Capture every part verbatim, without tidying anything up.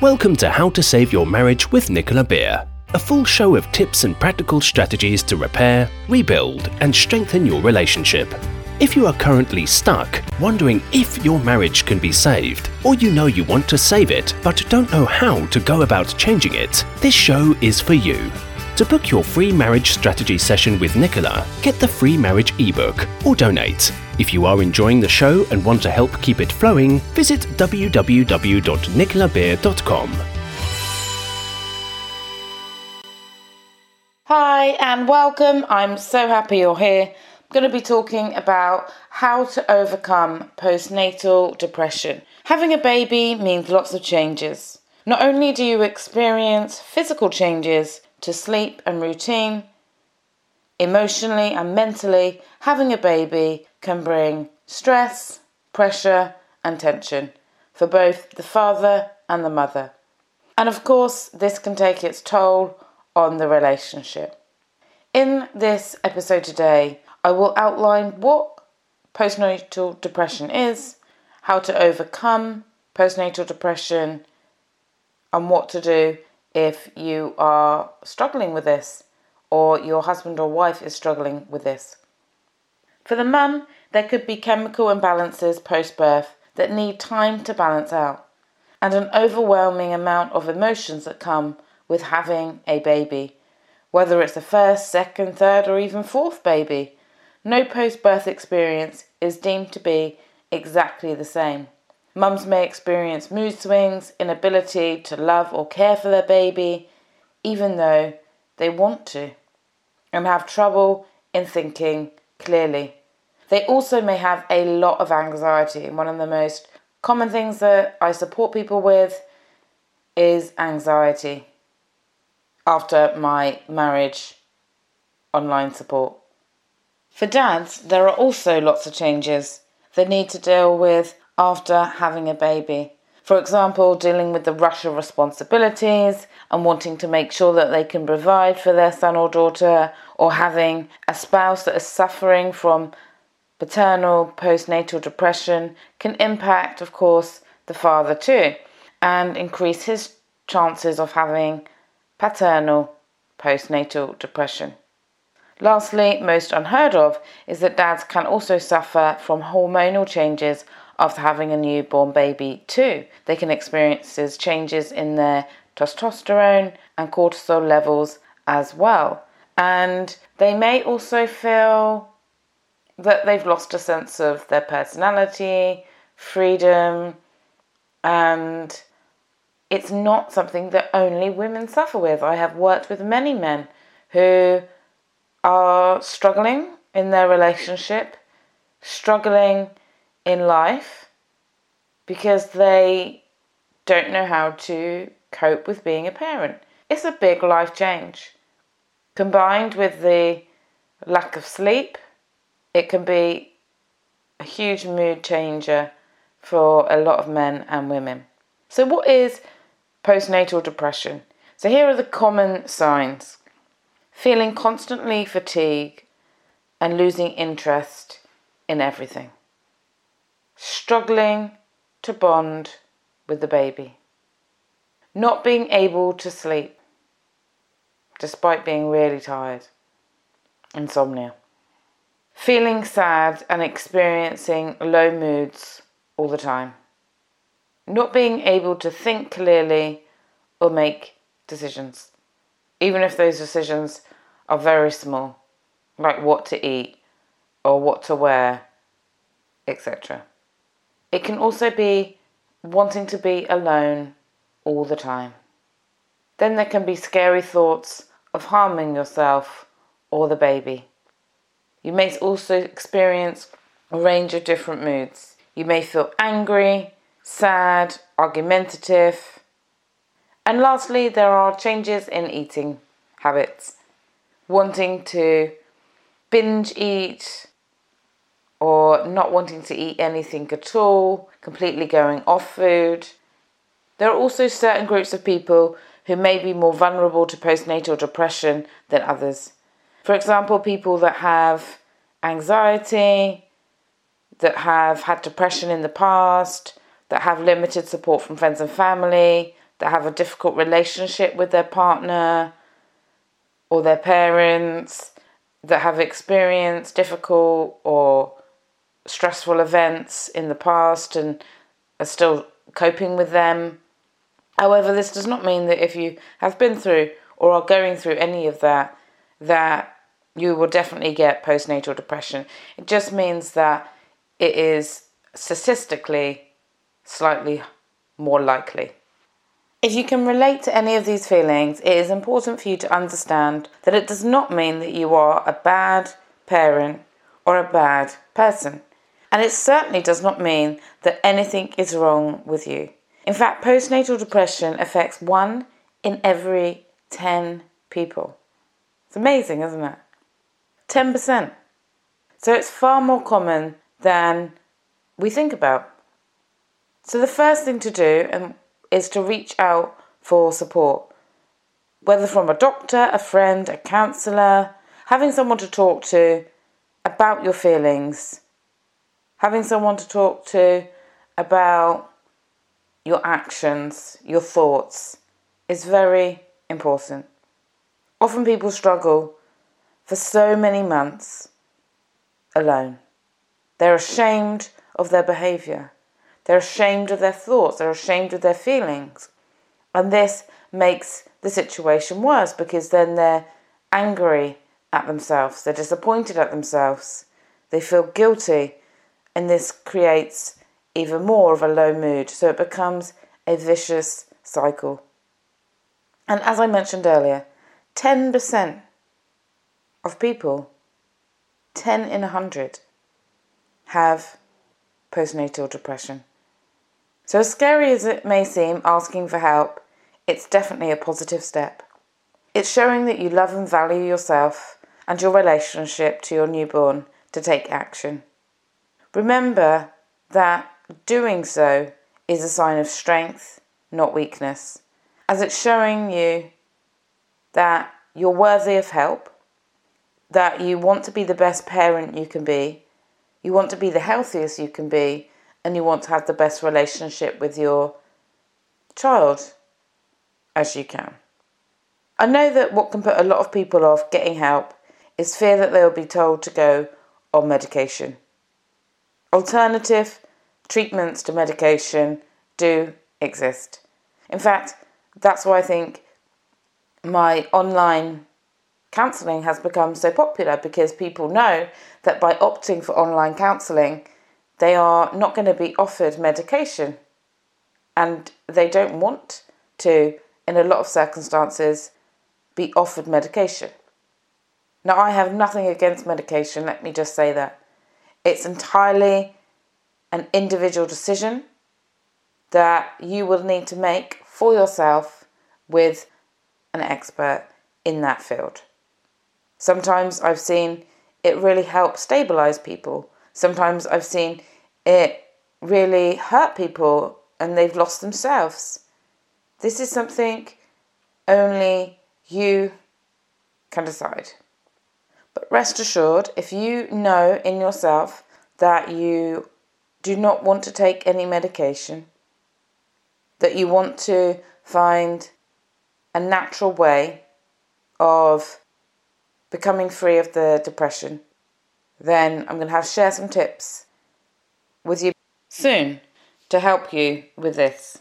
Welcome to How to Save Your Marriage with Nicola Beer, a full show of tips and practical strategies to repair, rebuild, and strengthen your relationship. If you are currently stuck, wondering if your marriage can be saved, or you know you want to save it but don't know how to go about changing it, this show is for you. To book your free marriage strategy session with Nicola, get the free marriage ebook or donate. If you are enjoying the show and want to help keep it flowing, visit w w w dot nicola beer dot com. Hi and welcome. I'm so happy you're here. I'm going to be talking about how to overcome postnatal depression. Having a baby means lots of changes. Not only do you experience physical changes to sleep and routine, emotionally and mentally, having a baby can bring stress, pressure and tension for both the father and the mother. And of course, this can take its toll on the relationship. In this episode today, I will outline what postnatal depression is, how to overcome postnatal depression, and what to do if you are struggling with this, or your husband or wife is struggling with this. For the mum, there could be chemical imbalances post-birth that need time to balance out, and an overwhelming amount of emotions that come with having a baby, whether it's the first, second, third, or even fourth baby. No post-birth experience is deemed to be exactly the same. Mums may experience mood swings, inability to love or care for their baby, even though they want to, and have trouble in thinking clearly. They also may have a lot of anxiety, and one of the most common things that I support people with is anxiety after my marriage online support. For dads, there are also lots of changes they need to deal with after having a baby. For example, dealing with the rush of responsibilities and wanting to make sure that they can provide for their son or daughter, or having a spouse that is suffering from paternal postnatal depression can impact, of course, the father too, and increase his chances of having paternal postnatal depression. Lastly, most unheard of, is that dads can also suffer from hormonal changes after having a newborn baby too. They can experience changes in their testosterone and cortisol levels as well. And they may also feel that they've lost a sense of their personality, freedom, and it's not something that only women suffer with. I have worked with many men who are struggling in their relationship, struggling in life, because they don't know how to cope with being a parent. It's a big life change. Combined with the lack of sleep, it can be a huge mood changer for a lot of men and women. So what is postnatal depression? So here are the common signs. Feeling constantly fatigued and losing interest in everything. Struggling to bond with the baby. Not being able to sleep despite being really tired. Insomnia. Feeling sad and experiencing low moods all the time. Not being able to think clearly or make decisions, even if those decisions are very small, like what to eat or what to wear, et cetera. It can also be wanting to be alone all the time. Then there can be scary thoughts of harming yourself or the baby. You may also experience a range of different moods. You may feel angry, sad, argumentative. And lastly, there are changes in eating habits. Wanting to binge eat, or not wanting to eat anything at all, completely going off food. There are also certain groups of people who may be more vulnerable to postnatal depression than others. For example, people that have anxiety, that have had depression in the past, that have limited support from friends and family, that have a difficult relationship with their partner or their parents, that have experienced difficult or stressful events in the past and are still coping with them. However, this does not mean that if you have been through or are going through any of that, that you will definitely get postnatal depression. It just means that it is statistically slightly more likely. If you can relate to any of these feelings, it is important for you to understand that it does not mean that you are a bad parent or a bad person. And it certainly does not mean that anything is wrong with you. In fact, postnatal depression affects one in every ten people. It's amazing, isn't it? ten percent. So it's far more common than we think about. So the first thing to do um, is to reach out for support, whether from a doctor, a friend, a counsellor, having someone to talk to about your feelings, having someone to talk to about your actions, your thoughts, is very important. Often people struggle for so many months alone. They're ashamed of their behaviour. They're ashamed of their thoughts. They're ashamed of their feelings. And this makes the situation worse because then they're angry at themselves. They're disappointed at themselves. They feel guilty. And this creates even more of a low mood. So it becomes a vicious cycle. And as I mentioned earlier, ten percent of people, ten in a hundred, have postnatal depression. So as scary as it may seem, asking for help, it's definitely a positive step. It's showing that you love and value yourself and your relationship to your newborn to take action. Remember that doing so is a sign of strength, not weakness, as it's showing you that you're worthy of help, that you want to be the best parent you can be, you want to be the healthiest you can be, and you want to have the best relationship with your child as you can. I know that what can put a lot of people off getting help is fear that they'll be told to go on medication. Alternative treatments to medication do exist. In fact, that's why I think my online counselling has become so popular, because people know that by opting for online counselling, they are not going to be offered medication, and they don't want to, in a lot of circumstances, be offered medication. Now, I have nothing against medication, let me just say that. It's entirely an individual decision that you will need to make for yourself with an expert in that field. Sometimes I've seen it really help stabilise people. Sometimes I've seen it really hurt people and they've lost themselves. This is something only you can decide. But rest assured, if you know in yourself that you do not want to take any medication, that you want to find a natural way of becoming free of the depression, then I'm going to have share some tips with you soon to help you with this.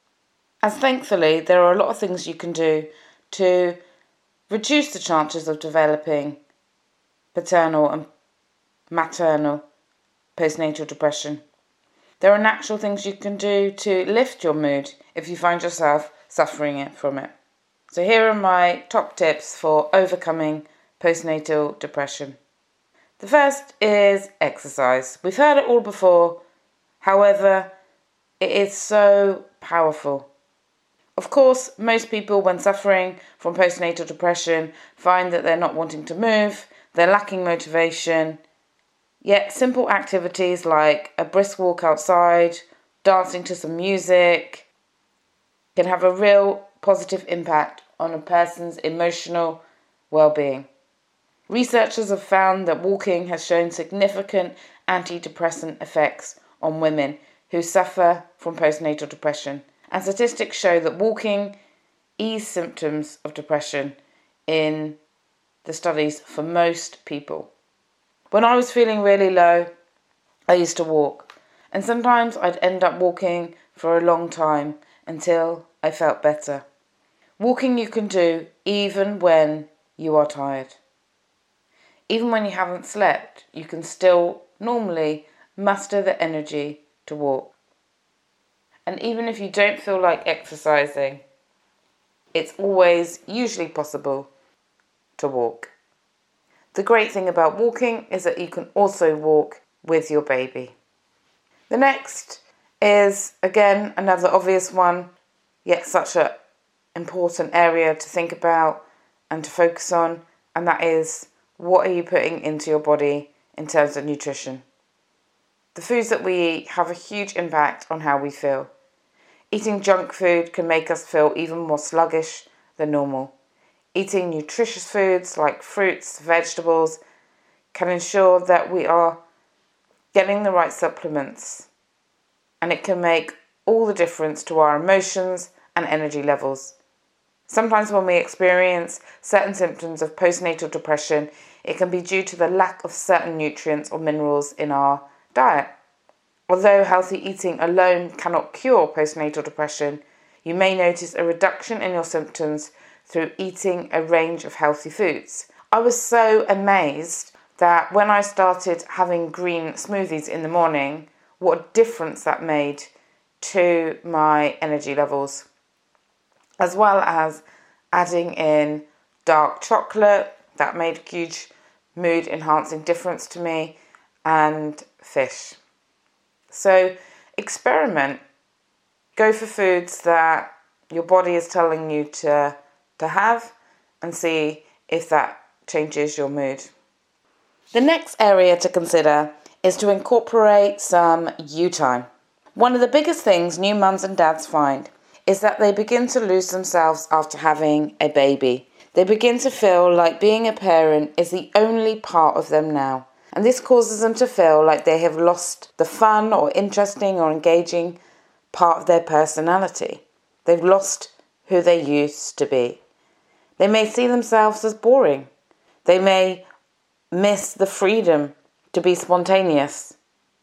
As thankfully, there are a lot of things you can do to reduce the chances of developing paternal and maternal postnatal depression. There are natural things you can do to lift your mood if you find yourself suffering it from it. So here are my top tips for overcoming postnatal depression. The first is exercise. We've heard it all before, however, it is so powerful. Of course, most people when suffering from postnatal depression find that they're not wanting to move, they're lacking motivation, yet simple activities like a brisk walk outside, dancing to some music, can have a real positive impact on a person's emotional well-being. Researchers have found that walking has shown significant antidepressant effects on women who suffer from postnatal depression, and statistics show that walking eases symptoms of depression in the studies for most people. When I was feeling really low, I used to walk, and sometimes I'd end up walking for a long time until I felt better. Walking you can do even when you are tired. Even when you haven't slept, you can still normally muster the energy to walk. And even if you don't feel like exercising, it's always usually possible to walk. The great thing about walking is that you can also walk with your baby. The next is, again, another obvious one, yet such an important area to think about and to focus on, and that is, what are you putting into your body in terms of nutrition? The foods that we eat have a huge impact on how we feel. Eating junk food can make us feel even more sluggish than normal. Eating nutritious foods like fruits, vegetables, can ensure that we are getting the right supplements, and it can make all the difference to our emotions and energy levels. Sometimes when we experience certain symptoms of postnatal depression, it can be due to the lack of certain nutrients or minerals in our diet. Although healthy eating alone cannot cure postnatal depression, you may notice a reduction in your symptoms through eating a range of healthy foods. I was so amazed that when I started having green smoothies in the morning, what a difference that made to my energy levels, as well as adding in dark chocolate. That made a huge mood enhancing difference to me, and fish. So experiment. Go for foods that your body is telling you to, to have, and see if that changes your mood. The next area to consider is to incorporate some you time. One of the biggest things new mums and dads find is that they begin to lose themselves after having a baby. They begin to feel like being a parent is the only part of them now. And this causes them to feel like they have lost the fun or interesting or engaging part of their personality. They've lost who they used to be. They may see themselves as boring. They may miss the freedom to be spontaneous.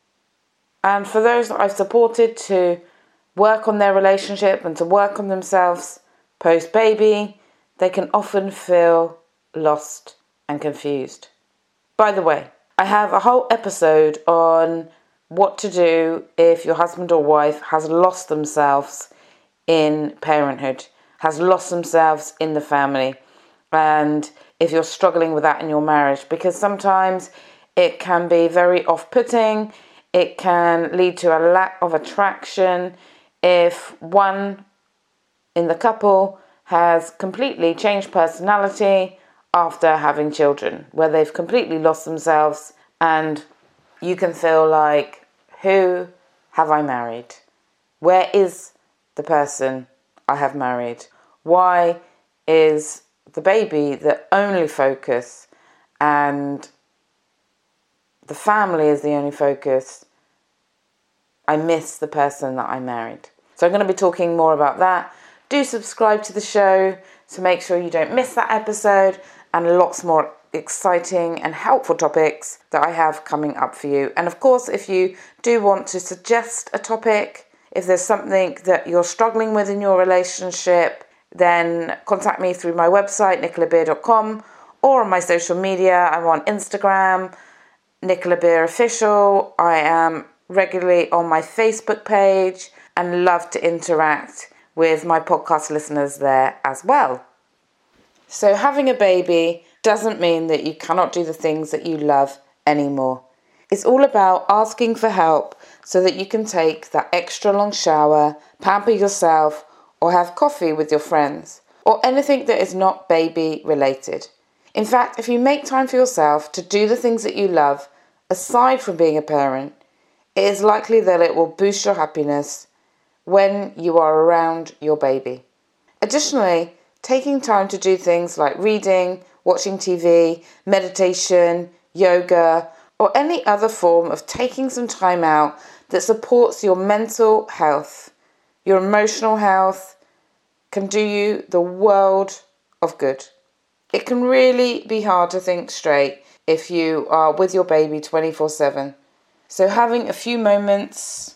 And for those that I've supported to work on their relationship and to work on themselves post-baby, they can often feel lost and confused. By the way, I have a whole episode on what to do if your husband or wife has lost themselves in parenthood, has lost themselves in the family, and if you're struggling with that in your marriage, because sometimes it can be very off-putting. It can lead to a lack of attraction if one in the couple has completely changed personality after having children, where they've completely lost themselves, and you can feel like, who have I married? Where is the person I have married? Why is the baby the only focus and the family is the only focus? I miss the person that I married. So I'm going to be talking more about that. Do subscribe to the show to make sure you don't miss that episode, and lots more exciting and helpful topics that I have coming up for you. And of course, if you do want to suggest a topic, if there's something that you're struggling with in your relationship, then contact me through my website, nicola beer dot com, or on my social media. I'm on Instagram, Nicola Beer Official. I am regularly on my Facebook page and love to interact with my podcast listeners there as well. So having a baby doesn't mean that you cannot do the things that you love anymore. It's all about asking for help so that you can take that extra long shower, pamper yourself, or have coffee with your friends, or anything that is not baby related. In fact, if you make time for yourself to do the things that you love, aside from being a parent, it is likely that it will boost your happiness when you are around your baby. Additionally, taking time to do things like reading, watching T V, meditation, yoga, or any other form of taking some time out that supports your mental health, Your emotional health can do you the world of good. It can really be hard to think straight if you are with your baby twenty-four seven. So having a few moments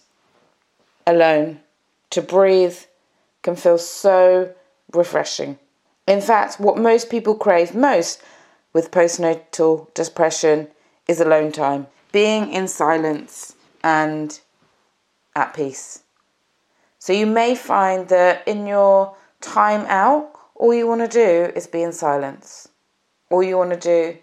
alone to breathe can feel so refreshing. In fact, what most people crave most with postnatal depression is alone time, being in silence and at peace. So you may find that in your time out, all you want to do is be in silence. All you want to do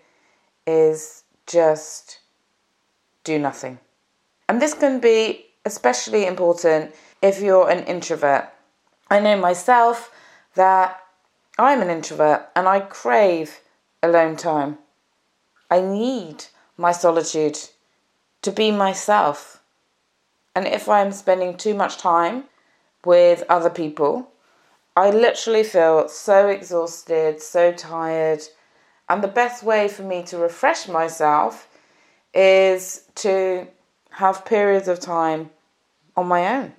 is just do nothing. And this can be especially important if you're an introvert. I know myself that I'm an introvert and I crave alone time. I need my solitude to be myself. And if I'm spending too much time with other people, I literally feel so exhausted, so tired. And the best way for me to refresh myself is to have periods of time on my own.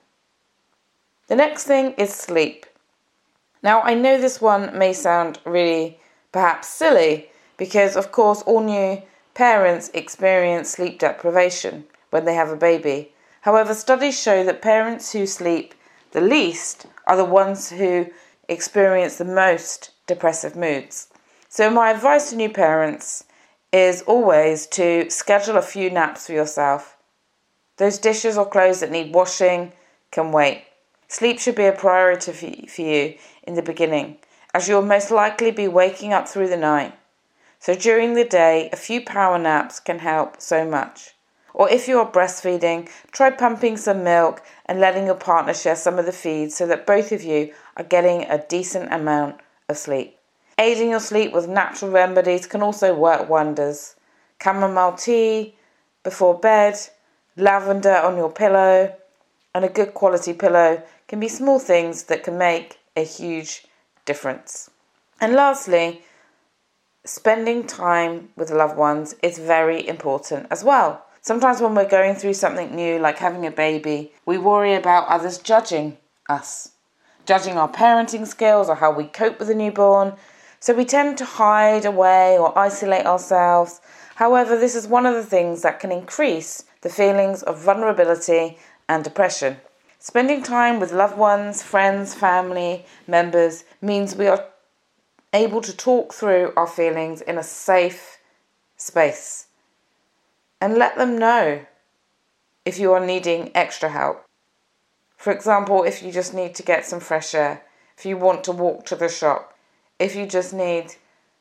The next thing is sleep. Now, I know this one may sound really perhaps silly because, of course, all new parents experience sleep deprivation when they have a baby. However, studies show that parents who sleep the least are the ones who experience the most depressive moods. So my advice to new parents is always to schedule a few naps for yourself. Those dishes or clothes that need washing can wait. Sleep should be a priority for you in the beginning, as you'll most likely be waking up through the night. So during the day, a few power naps can help so much. Or if you are breastfeeding, try pumping some milk and letting your partner share some of the feed so that both of you are getting a decent amount of sleep. Aiding your sleep with natural remedies can also work wonders. Chamomile tea before bed, lavender on your pillow, and a good quality pillow can be small things that can make a huge difference. And lastly, spending time with loved ones is very important as well. Sometimes when we're going through something new, like having a baby, we worry about others judging us, judging our parenting skills or how we cope with a newborn. So we tend to hide away or isolate ourselves. However, this is one of the things that can increase the feelings of vulnerability and depression. Spending time with loved ones, friends, family members means we are able to talk through our feelings in a safe space and let them know if you are needing extra help. For example, if you just need to get some fresh air, if you want to walk to the shop, if you just need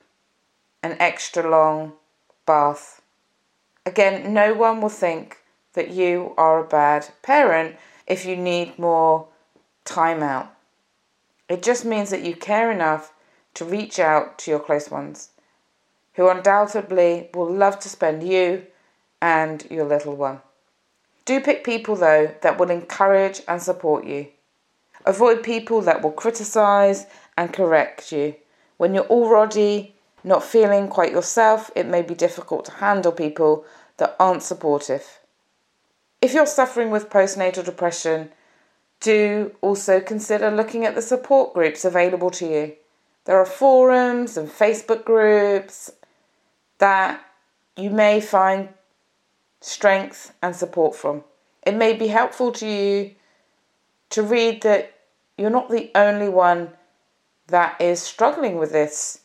an extra long bath. Again, no one will think that you are a bad parent if you need more time out. It just means that you care enough to reach out to your close ones, who undoubtedly will love to spend you and your little one. Do pick people, though, that will encourage and support you. Avoid people that will criticise and correct you. When you're already not feeling quite yourself, it may be difficult to handle people that aren't supportive. If you're suffering with postnatal depression, do also consider looking at the support groups available to you. There are forums and Facebook groups that you may find strength and support from. It may be helpful to you to read that you're not the only one that is struggling with this.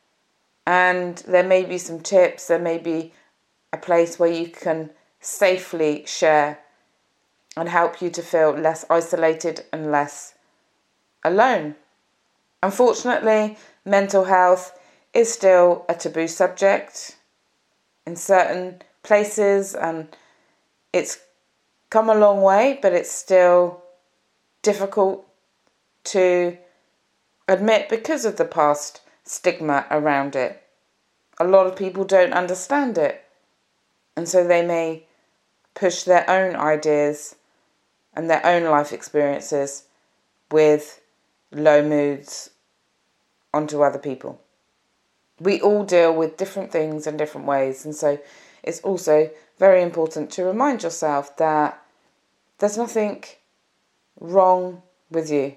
And there may be some tips, there may be a place where you can safely share and help you to feel less isolated and less alone. Unfortunately, mental health is still a taboo subject in certain places, and it's come a long way, but it's still difficult to admit because of the past stigma around it. A lot of people don't understand it, and so they may push their own ideas and their own life experiences with low moods onto other people. We all deal with different things in different ways, and so it's also very important to remind yourself that there's nothing wrong with you.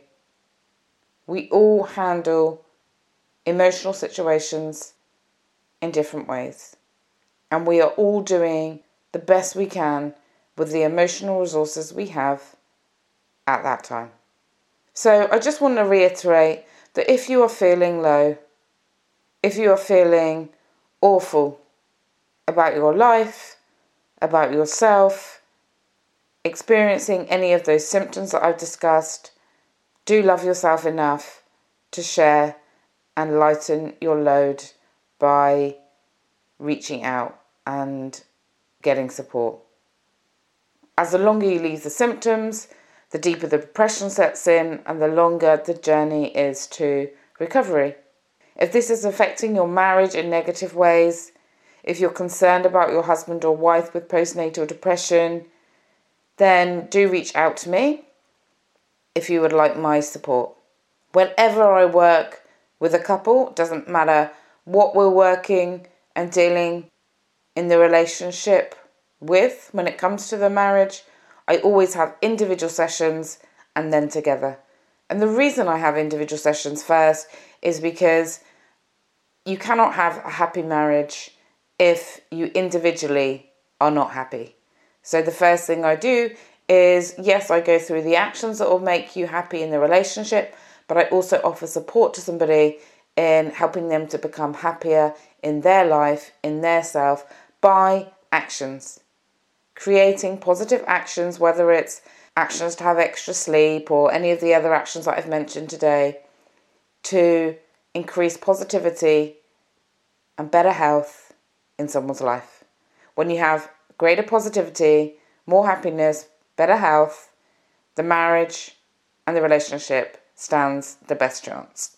We all handle emotional situations in different ways. And we are all doing the best we can with the emotional resources we have at that time. So I just want to reiterate that if you are feeling low, if you are feeling awful about your life, about yourself, experiencing any of those symptoms that I've discussed, do love yourself enough to share and lighten your load by reaching out and getting support. As the longer you leave the symptoms, the deeper the depression sets in and the longer the journey is to recovery. If this is affecting your marriage in negative ways, if you're concerned about your husband or wife with postnatal depression, then do reach out to me if you would like my support. Whenever I work with a couple, it doesn't matter what we're working and dealing in the relationship with when it comes to the marriage, I always have individual sessions and then together. And the reason I have individual sessions first is because you cannot have a happy marriage if you individually are not happy. So the first thing I do is, yes, I go through the actions that will make you happy in the relationship, but I also offer support to somebody in helping them to become happier in their life, in their self, by actions. Creating positive actions, whether it's actions to have extra sleep or any of the other actions that I've mentioned today, to increase positivity and better health in someone's life. When you have greater positivity, more happiness, better health, the marriage and the relationship stands the best chance.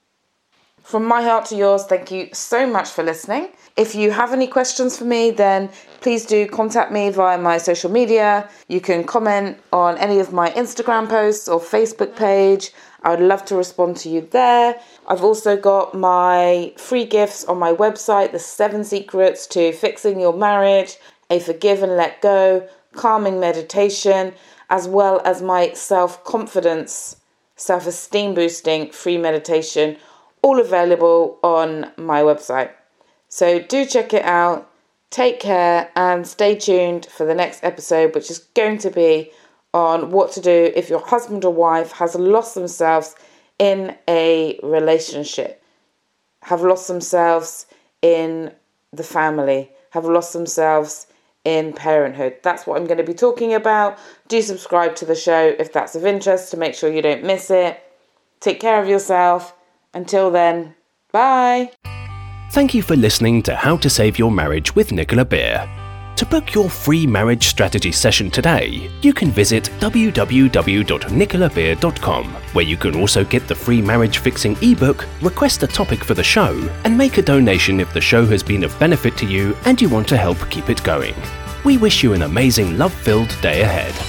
From my heart to yours, thank you so much for listening. If you have any questions for me, then please do contact me via my social media. You can comment on any of my Instagram posts or Facebook page. I would love to respond to you there. I've also got my free gifts on my website, the seven secrets to fixing your marriage, a forgive and let go, calming meditation, as well as my self-confidence, self-esteem boosting free meditation, all available on my website. So do check it out, take care, and stay tuned for the next episode, which is going to be on what to do if your husband or wife has lost themselves in a relationship, have lost themselves in the family, have lost themselves in parenthood. That's what I'm going to be talking about. Do subscribe to the show if that's of interest to make sure you don't miss it. Take care of yourself. Until then, bye. Thank you for listening to How to Save Your Marriage with Nicola Beer. To book your free marriage strategy session today, you can visit w w w dot nicola beer dot com, where you can also get the free marriage fixing ebook, request a topic for the show, and make a donation if the show has been of benefit to you and you want to help keep it going. We wish you an amazing love-filled day ahead.